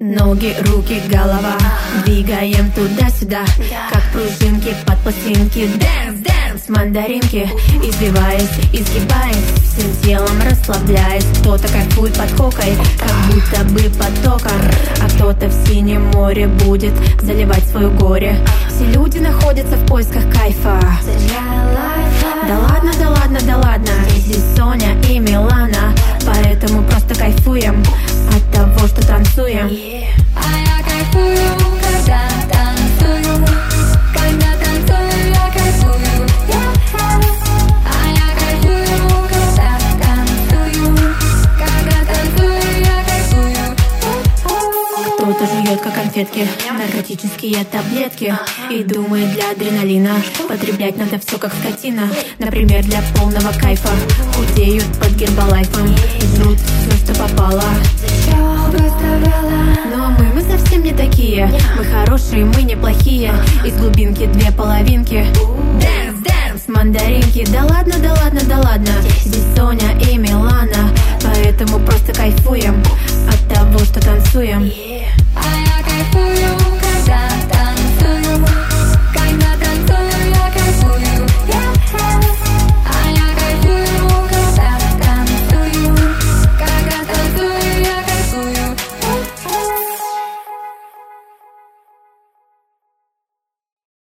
Ноги, руки, голова, двигаем туда-сюда, как пружинки под пластинки. Дэнс, дэнс, мандаринки, избиваясь, изгибаясь, всем телом расслабляясь. Кто-то кайфует под кокой, как будто бы потоком, а кто-то в синем море будет заливать свое горе. Все люди находятся в поисках кайфа. Да ладно, да ладно, да ладно, здесь Соня и Милана, поэтому просто кайфуем от того, что танцуем. А я кайфую, когда танцую. Когда танцую, я кайфую. А я кайфую, когда танцую. Когда танцую, я кайфую. Кто-то жует, как конфетки, наркотические таблетки, и думает, для адреналина потреблять надо все как скотина. Например, для полного кайфа худеют под гербалайфом и жрут все, что попало. Но мы совсем не такие. Мы хорошие, мы неплохие. Из глубинки две половинки. Дэнс, дэнс, мандаринки. Да ладно, да ладно, да ладно, здесь Соня и Милана, поэтому просто кайфуем от того, что танцуем.